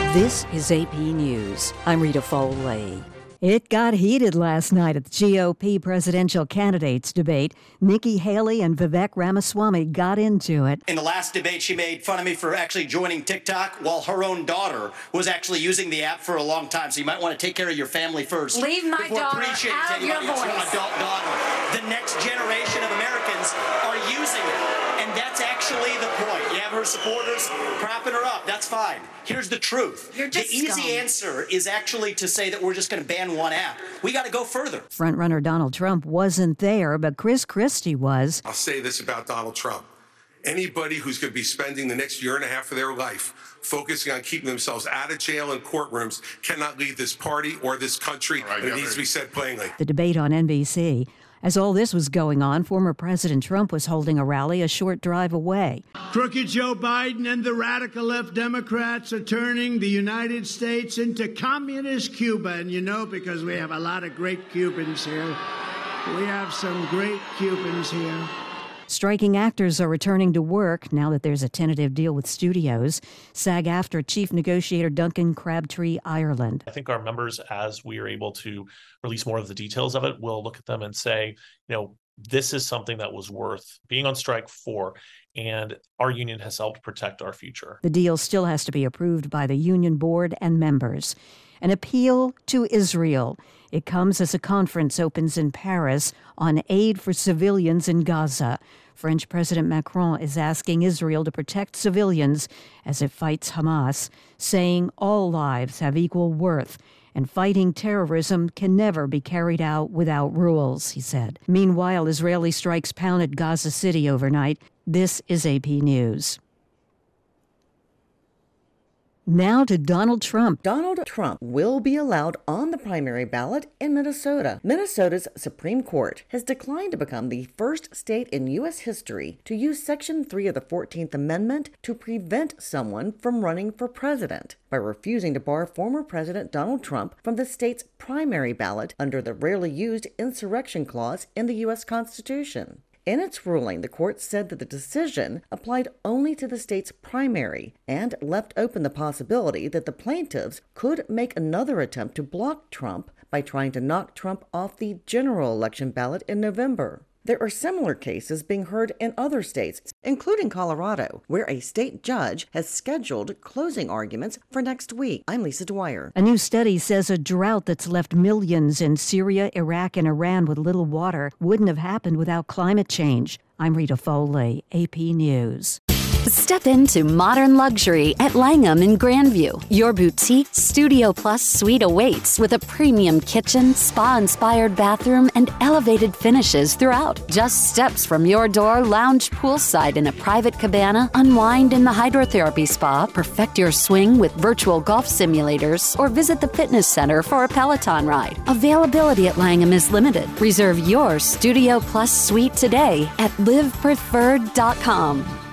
This is AP News. I'm Rita Foley. It got heated last night at the GOP presidential candidates debate. Nikki Haley and Vivek Ramaswamy got into it. In the last debate, she made fun of me for actually joining TikTok while her own daughter was actually using the app for a long time. So you might want to take care of your family first. Leave my daughter out of your voice. Adult daughter. The next generation of Americans are using it. And that's actually the point. You have her supporters propping her up. That's fine. Here's the truth. The easy answer is actually to say that we're just going to ban one app. We got to go further. Frontrunner Donald Trump wasn't there, but Chris Christie was. I'll say this about Donald Trump. Anybody who's going to be spending the next year and a half of their life focusing on keeping themselves out of jail and courtrooms cannot lead this party or this country. Right, and it needs to be said plainly. The debate on NBC. As all this was going on, former President Trump was holding a rally a short drive away. Crooked Joe Biden and the radical left Democrats are turning the United States into communist Cuba. And you know, because we have a lot of great Cubans here. We have some great Cubans here. Striking actors are returning to work now that there's a tentative deal with studios. SAG-AFTRA Chief Negotiator Duncan Crabtree, Ireland. I think our members, as we are able to release more of the details of it, will look at them and say, this is something that was worth being on strike for, and our union has helped protect our future. The deal still has to be approved by the union board and members. An appeal to Israel. It comes as a conference opens in Paris on aid for civilians in Gaza. French President Macron is asking Israel to protect civilians as it fights Hamas, saying all lives have equal worth and fighting terrorism can never be carried out without rules, he said. Meanwhile, Israeli strikes pounded Gaza City overnight. This is AP News. Now to Donald Trump. Donald Trump will be allowed on the primary ballot in Minnesota. Minnesota's Supreme Court has declined to become the first state in U.S. history to use Section 3 of the 14th Amendment to prevent someone from running for president by refusing to bar former President Donald Trump from the state's primary ballot under the rarely used insurrection clause in the U.S. Constitution. In its ruling, the court said that the decision applied only to the state's primary and left open the possibility that the plaintiffs could make another attempt to block Trump by trying to knock Trump off the general election ballot in November. There are similar cases being heard in other states, including Colorado, where a state judge has scheduled closing arguments for next week. I'm Lisa Dwyer. A new study says a drought that's left millions in Syria, Iraq, and Iran with little water wouldn't have happened without climate change. I'm Rita Foley, AP News. Step into modern luxury at Langham in Grandview. Your boutique Studio Plus suite awaits with a premium kitchen, spa-inspired bathroom, and elevated finishes throughout. Just steps from your door, lounge poolside in a private cabana, unwind in the hydrotherapy spa, perfect your swing with virtual golf simulators, or visit the fitness center for a Peloton ride. Availability at Langham is limited. Reserve your Studio Plus suite today at livepreferred.com.